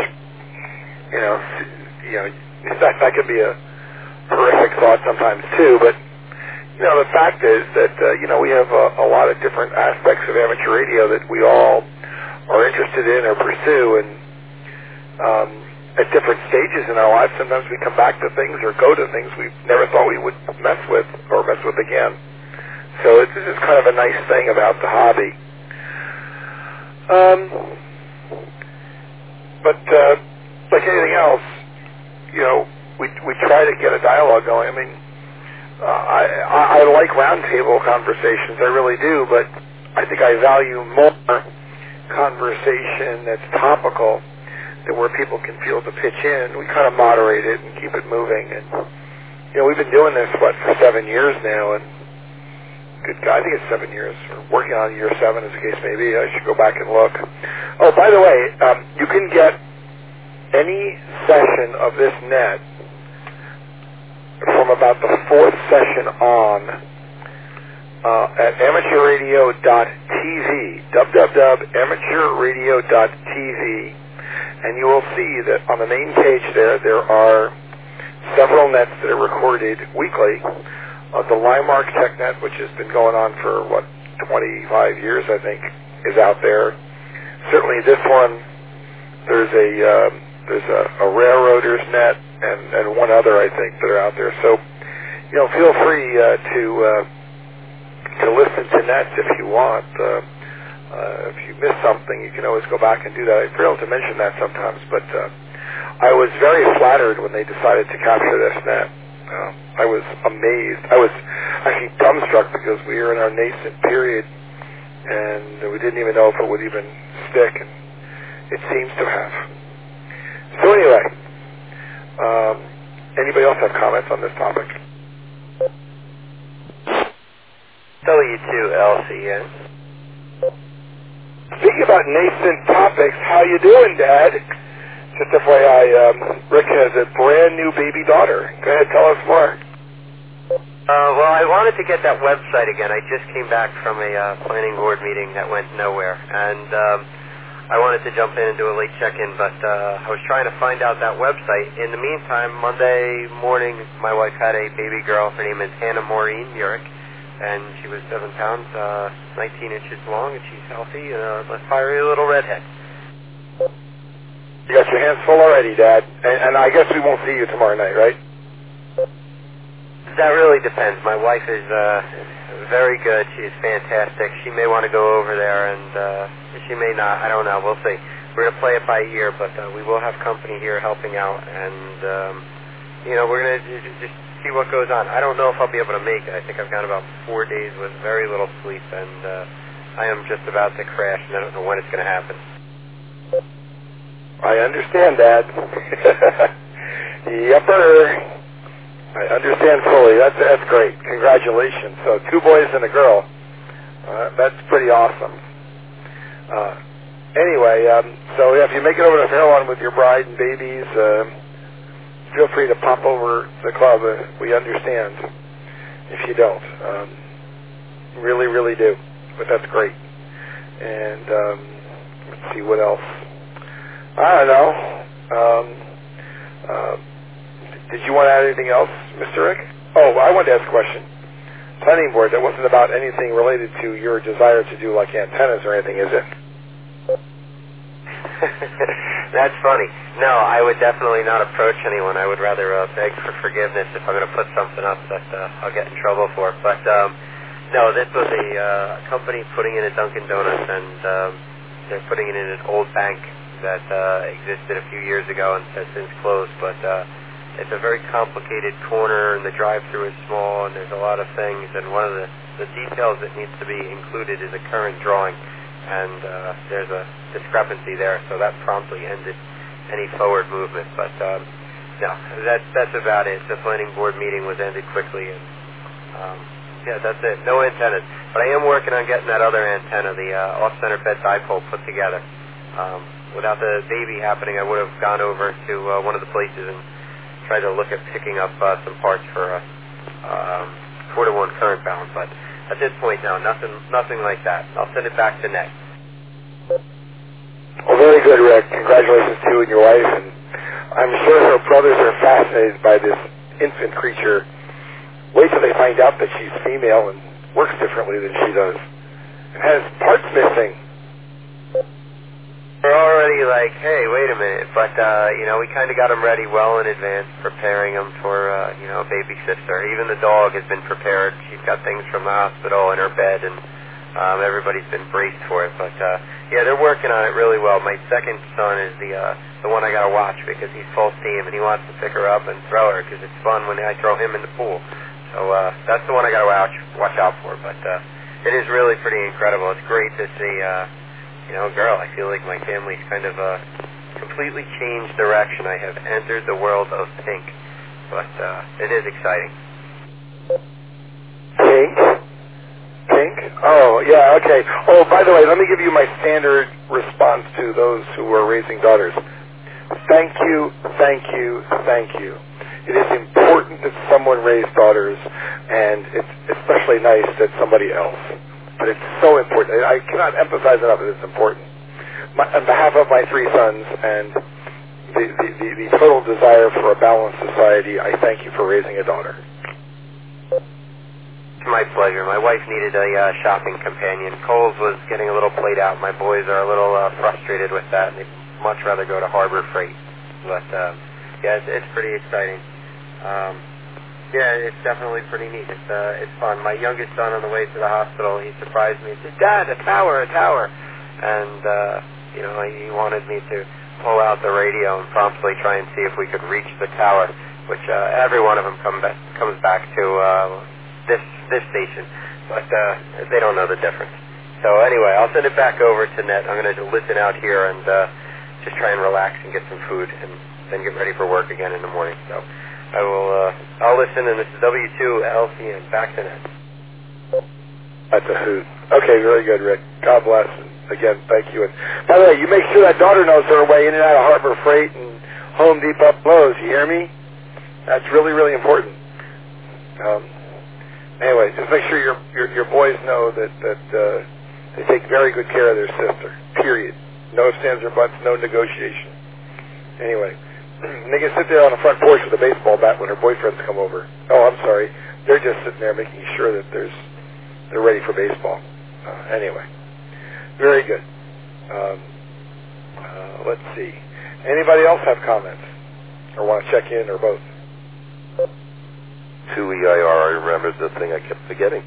S1: that can be a horrific thought sometimes too. But the fact is that we have a lot of different aspects of amateur radio that we all are interested in or pursue, and at different stages in our lives, sometimes we come back to things or go to things we never thought we would mess with again. So it's just kind of a nice thing about the hobby. But like anything else, we try to get a dialogue going. I mean, I like roundtable conversations, I really do, but I think I value more conversation that's topical, that where people can feel to pitch in. We kind of moderate it and keep it moving, and we've been doing this, for 7 years now, and good God, I think it's 7 years, or working on year 7 as the case may be. I should go back and look. Oh, by the way, you can get any session of this net from about the 4th session on at amateurradio.tv, www.amateurradio.tv, and you will see that on the main page there are several nets that are recorded weekly. The Limark TechNet, which has been going on for 25 years, I think, is out there. Certainly, this one, there's a Railroaders net and one other, I think, that are out there. So, feel free to listen to nets if you want. If you miss something, you can always go back and do that. I fail to mention that sometimes, but I was very flattered when they decided to capture this net. I was amazed. I was actually dumbstruck because we were in our nascent period, and we didn't even know if it would even stick, and it seems to have. So anyway, anybody else have comments on this topic?
S11: W2LCN.
S1: Speaking about nascent topics, how you doing, Dad? Just FYI, Rick has a brand new baby daughter. Go ahead, tell us more.
S11: Well, I wanted to get that website again. I just came back from a planning board meeting that went nowhere, and I wanted to jump in and do a late check-in, but I was trying to find out that website. In the meantime, Monday morning, my wife had a baby girl. Her name is Hannah Maureen Urich, and she was 7 pounds, 19 inches long, and she's healthy, and a fiery little redhead.
S1: You got your hands full already, Dad, and I guess we won't see you tomorrow night, right?
S11: That really depends. My wife is very good. She is fantastic. She may want to go over there, and she may not. I don't know. We'll see. We're going to play it by ear, but we will have company here helping out, and, we're going to just see what goes on. I don't know if I'll be able to make it. I think I've got about 4 days with very little sleep, and I am just about to crash, and I don't know when it's going to happen.
S1: I understand, Dad. Yepper. I understand fully. That's great. Congratulations. So 2 boys and a girl. That's pretty awesome. Anyway, so if you make it over to Fairlawn with your bride and babies, feel free to pop over to the club. We understand if you don't. Really, really do. But that's great. And let's see what else. I don't know. Did you want to add anything else, Mr. Rick? Oh, I wanted to ask a question. Planning board, that wasn't about anything related to your desire to do like antennas or anything, is it?
S11: That's funny. No, I would definitely not approach anyone. I would rather beg for forgiveness if I'm going to put something up that I'll get in trouble for. But no, this was a company putting in a Dunkin' Donuts, and they're putting it in an old bank that existed a few years ago and has since closed. But it's a very complicated corner, and the drive-thru is small, and there's a lot of things. And one of the details that needs to be included is a current drawing, and there's a discrepancy there, so that promptly ended any forward movement. But no, that's about it. The planning board meeting was ended quickly, and yeah, that's it. No antennas. But I am working on getting that other antenna, the off-center bed dipole, put together. Without the baby happening, I would have gone over to one of the places and tried to look at picking up some parts for 4-to-1 current balance. But at this point now, nothing like that. I'll send it back to Nick.
S1: Well, very good, Rick. Congratulations to you and your wife. And I'm sure her brothers are fascinated by this infant creature. Wait till they find out that she's female and works differently than she does. And has parts missing.
S11: They're already like, hey, wait a minute. But, we kind of got them ready well in advance, preparing them for, a babysitter. Even the dog has been prepared. She's got things from the hospital in her bed, and everybody's been braced for it. But, yeah, they're working on it really well. My second son is the one I got to watch because he's full steam, and he wants to pick her up and throw her because it's fun when I throw him in the pool. So that's the one I got to watch out for. But it is really pretty incredible. It's great to see girl, I feel like my family's kind of completely changed direction. I have entered the world of pink, but it is exciting.
S1: Pink? Oh, yeah, okay. Oh, by the way, let me give you my standard response to those who are raising daughters. Thank you, thank you, thank you. It is important that someone raise daughters, and it's especially nice that somebody else. But it's so important. I cannot emphasize enough that it's important. On behalf of my three sons and the total desire for a balanced society, I thank you for raising a daughter.
S11: My pleasure. My wife needed a shopping companion. Kohl's was getting a little played out. My boys are a little frustrated with that, and they'd much rather go to Harbor Freight. But, yeah, it's pretty exciting. Yeah, it's definitely pretty neat. It's fun. My youngest son on the way to the hospital, he surprised me. He said, "Dad, a tower. And, he wanted me to pull out the radio and promptly try and see if we could reach the tower, which every one of them comes back to this station, but they don't know the difference. So anyway, I'll send it back over to Net. I'm going to listen out here and just try and relax and get some food and then get ready for work again in the morning. So I'll listen, and this is W2LCN. Back to Net.
S1: That's a hoot. Okay, very good, Rick. God bless. And again, thank you. And by the way, you make sure that daughter knows her way in and out of Harbor Freight and Home Depot, Lowe's. You hear me? That's really, really important. Anyway, just make sure your boys know that they take very good care of their sister. Period. No ifs, ands, or buts. No negotiation. Anyway, they can sit there on the front porch with a baseball bat when her boyfriends come over. Oh, I'm sorry. They're just sitting there making sure that they're ready for baseball. Anyway, very good. Let's see. Anybody else have comments or want to check in or both?
S9: 2EIR, I remembered the thing I kept forgetting.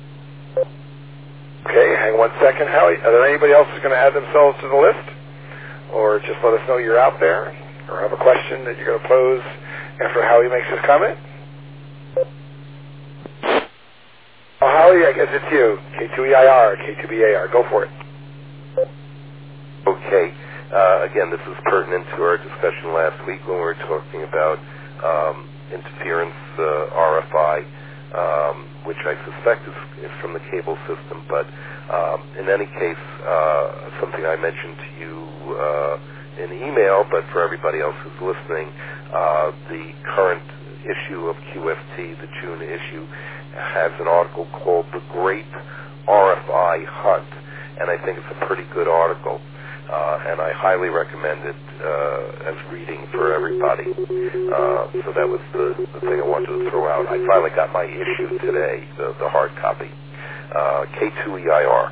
S1: Okay, hang one second, Howie. Are there anybody else who's going to add themselves to the list? Or just let us know you're out there? Or have a question that you're going to pose after Howie makes his comment? Oh, Howie, I guess it's you. K2EIR, K2BAR. Go for it.
S9: Okay. Again, this is pertinent to our discussion last week when we were talking about interference, RFI, which I suspect is from the cable system, but in any case, something I mentioned to you in email, but for everybody else who's listening, the current issue of QFT, the June issue, has an article called The Great RFI Hunt, and I think it's a pretty good article. And I highly recommend it as reading for everybody. So that was the thing I wanted to throw out. I finally got my issue today, the hard copy. K2EIR.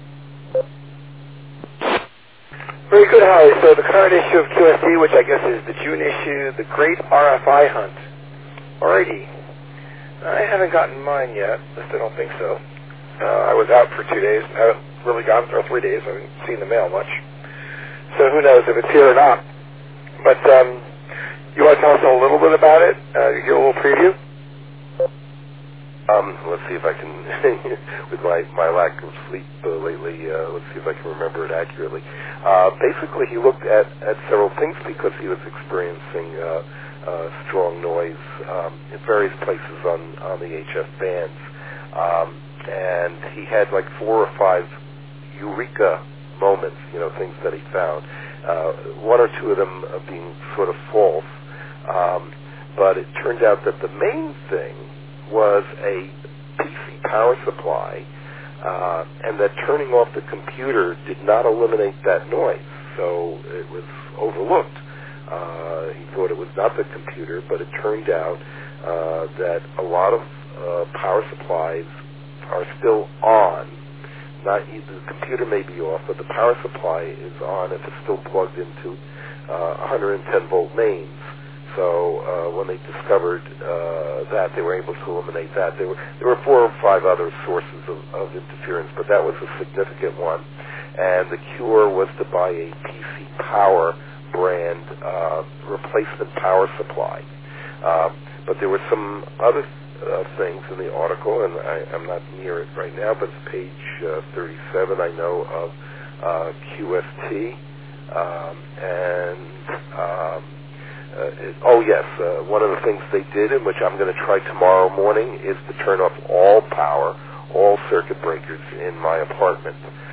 S1: Very good, Howie. So the current issue of QFT, which I guess is the June issue, The Great RFI Hunt. Alrighty. I haven't gotten mine yet. At least I don't think so. I was out for 2 days and haven't really gotten through 3 days. I haven't seen the mail much. So who knows if it's here or not. But you want to tell us a little bit about it? Give a little preview?
S9: Let's see if I can, with my lack of sleep lately, let's see if I can remember it accurately. Basically, he looked at several things because he was experiencing strong noise in various places on the HF bands. And he had like 4 or 5 eureka moments, things that he found. 1 or 2 of them being sort of false. But it turned out that the main thing was a PC power supply, and that turning off the computer did not eliminate that noise. So it was overlooked. He thought it was not the computer, but it turned out that a lot of power supplies are still on. The computer may be off, but the power supply is on if it's still plugged into 110 volt mains. So when they discovered that, they were able to eliminate that. There were 4 or 5 other sources of interference, but that was a significant one. And the cure was to buy a PC Power brand replacement power supply. But there were some other things in the article, and I'm not near it right now, but it's page 37, I know, of QFT. And one of the things they did, and which I'm going to try tomorrow morning, is to turn off all power, all circuit breakers in my apartment.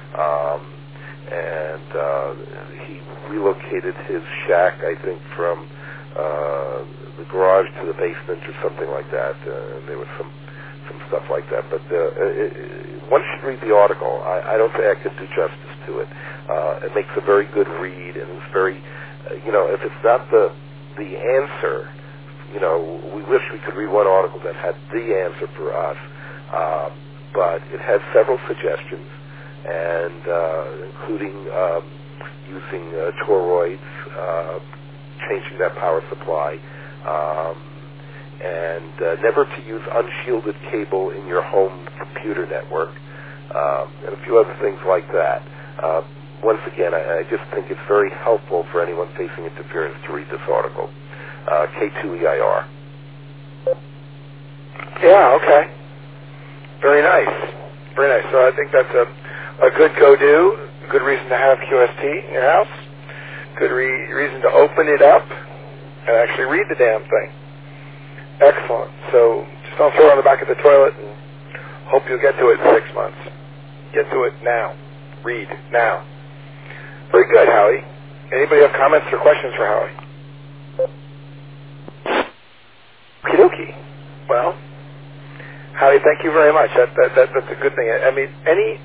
S9: He relocated his shack, I think, from the garage to the basement or something like that. There was some stuff like that. But one should read the article. I don't think I could do justice to it. It makes a very good read, and it's very, if it's not the answer, we wish we could read one article that had the answer for us. But it has several suggestions, and including using toroids, changing that power supply, and never to use unshielded cable in your home computer network, and a few other things like that. Once again, I just think it's very helpful for anyone facing interference to read this article. K2EIR.
S1: Yeah, okay. Very nice. Very nice. So I think that's a good go-do, a good reason to have QST in your house, good reason to open it up and actually read the damn thing. Excellent. So just don't throw it on the back of the toilet and hope you'll get to it in 6 months. Get to it now. Read now. Very good, Howie. Anybody have comments or questions for Howie? Okie-dokie. Well, Howie, thank you very much. That's a good thing. I mean,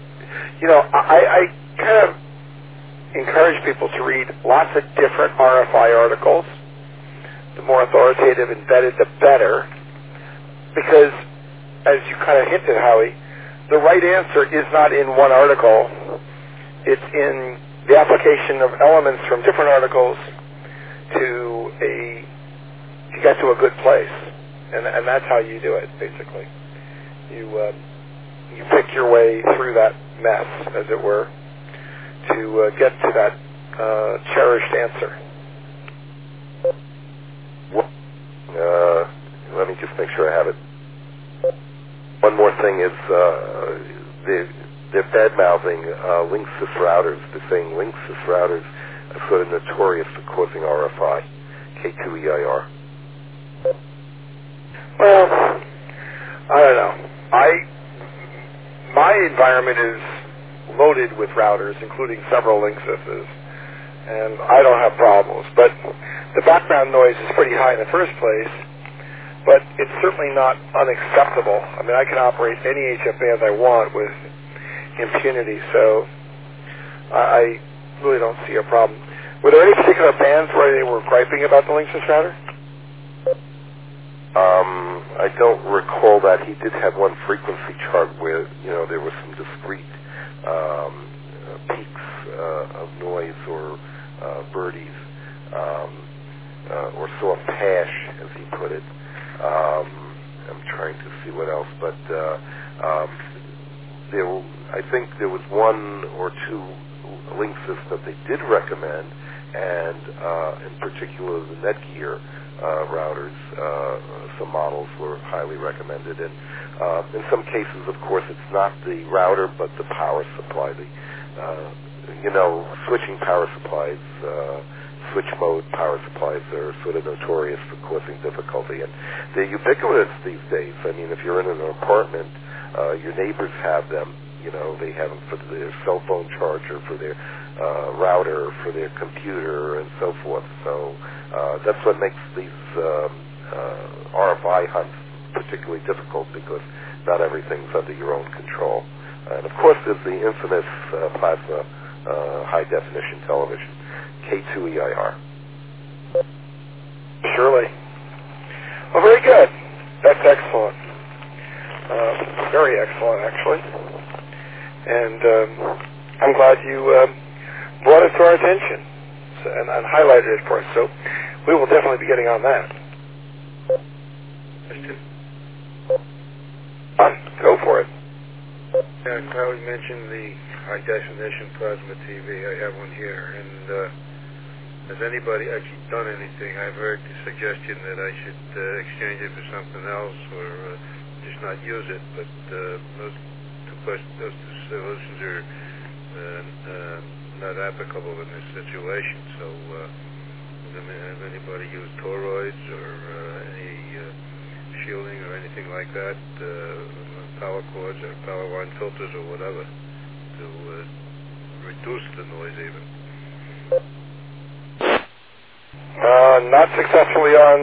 S1: I kind of encourage people to read lots of different RFI articles. The more authoritative and vetted, the better. Because, as you kind of hinted, Howie, the right answer is not in one article. It's in the application of elements from different articles to get to a good place. And that's how you do it, basically. You pick your way through that mess, as it were, to get to that cherished answer.
S9: Let me just make sure I have it. One more thing is they're bad-mouthing Linksys routers. They're saying Linksys routers are sort of notorious for causing RFI. K2EIR.
S1: Well, I don't know. My environment is loaded with routers, including several Linksyses, and I don't have problems. But the background noise is pretty high in the first place, but it's certainly not unacceptable. I mean, I can operate any HF band I want with impunity, so I really don't see a problem. Were there any particular bands where they were griping about the Linksys router?
S9: I don't recall that. He did have one frequency chart where, there were some discrete peaks of noise or birdies, or soft hash, as he put it. I'm trying to see what else, but I think there was one or two Linksys that they did recommend, and in particular the Netgear routers, some models were highly recommended. And in some cases, of course, it's not the router but the power supply. Switching power supplies, switch mode power supplies are sort of notorious for causing difficulty, and they're ubiquitous these days. I mean, if you're in an apartment, your neighbors have them. They have them for their cell phone charger, for their router, for their computer, and so forth. So that's what makes these RFI hunts particularly difficult, because not everything's under your own control. And of course, there's the infamous plasma high-definition television, K2EIR.
S1: Surely. Well, very good. That's excellent. Very excellent, actually. And I'm glad you brought it to our attention and highlighted it for us. So we will definitely be getting on that. Go for it.
S7: Yeah, Crowley mentioned the high-definition plasma TV. I have one here. And has anybody actually done anything? I've heard the suggestion that I should exchange it for something else, or just not use it. But those two solutions are not applicable in this situation. So Have anybody used toroids or any shielding or anything like that, power cords or power line filters or whatever, to reduce the noise even?
S1: Not successfully on